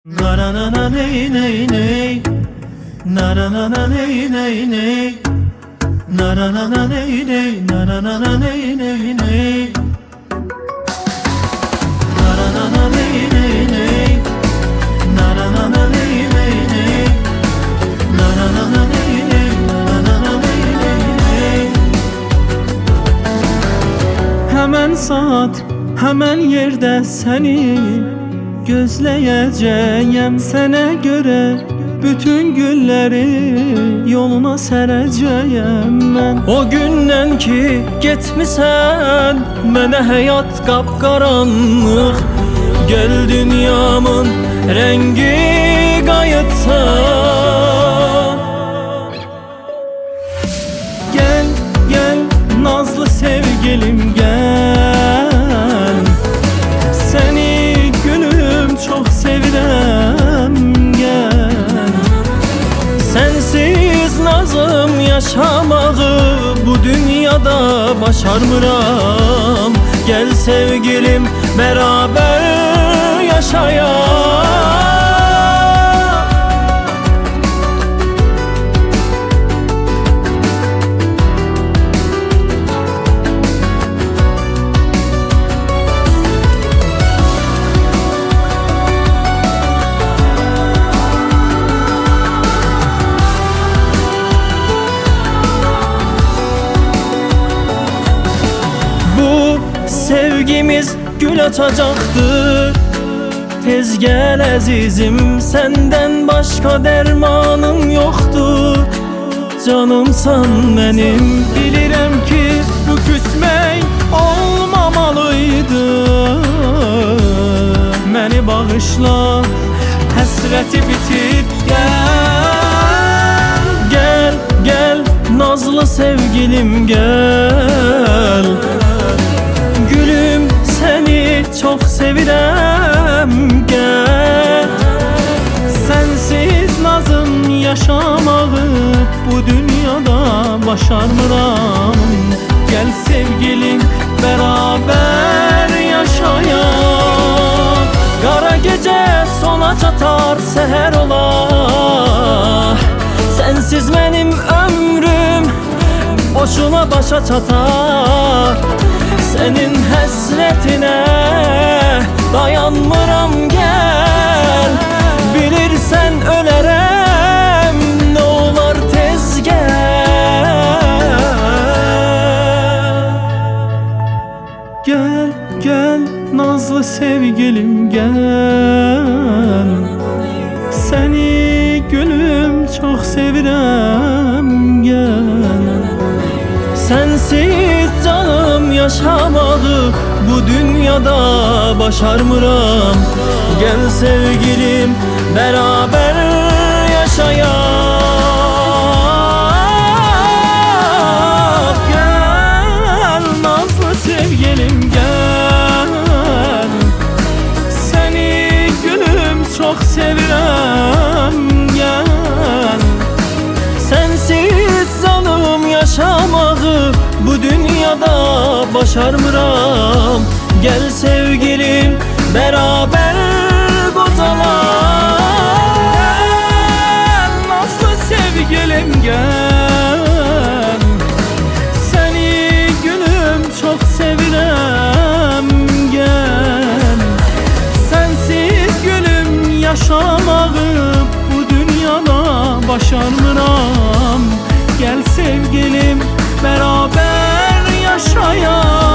Na na na na ney ney ney, na na na na ney ney ney, na na na na ney ney, na na na na ney ney ney, na na na na ney ney ney, na na na na ney ney ney, na na na na ney ney, na na na ney ney ney. Hemen saat, hemen yerde seni gözləyəcəyəm, sənə görə bütün gülləri yoluna sərəcəyəm mən. O gündən ki getmisən, mənə həyat qapqaranlıq, gəl dünyamın rəngi qayıtsan. Gəl, gəl nazlı sevgilim gəl, səni çok sevirəm gəl. Sensiz nazım yaşamağı bu dünyada başarmıram. Gel sevgilim beraber yaşayalım. Sevgimiz gül açacaktır. Tez gel azizim, senden başka dermanım yoktur. Canımsan benim, bilirəm ki bu küsmək olmamalıydı. Məni bağışla, həsrəti bitir, gel. Gel, gel nazlı sevgilim gel. Gülüm seni çok sevirəm gəl. Sensiz nazım yaşamağı bu dünyada başarmıram. Gel sevgilim beraber yaşayaq. Qara gecə sona çatar, səhər olar. Sensiz mənim ömrüm boşuna başa çatar. Senin həsrətinə dayanmıram gəl. Bilirsən ölərəm, nə olar tez gəl. Gel, gel nazlı sevgilim gel. Səni gülüm çok sevirəm gel. Sensiz canım yaşamağı bu dünyada başarmıram. Gel sevgilim beraber yaşayaq. Gel nazlı sevgilim gel. Seni gülüm çok sevirəm gel. Sensiz canım yaşamağı bu dünyada başarmıram. Gel sevgilim beraber qocalaq. Nazlı sevgilim gel. Seni gülüm çok sevirəm gel. Sensiz gülüm yaşamağı bu dünyada başarmıram. Gel sevgilim beraber yaşayaq.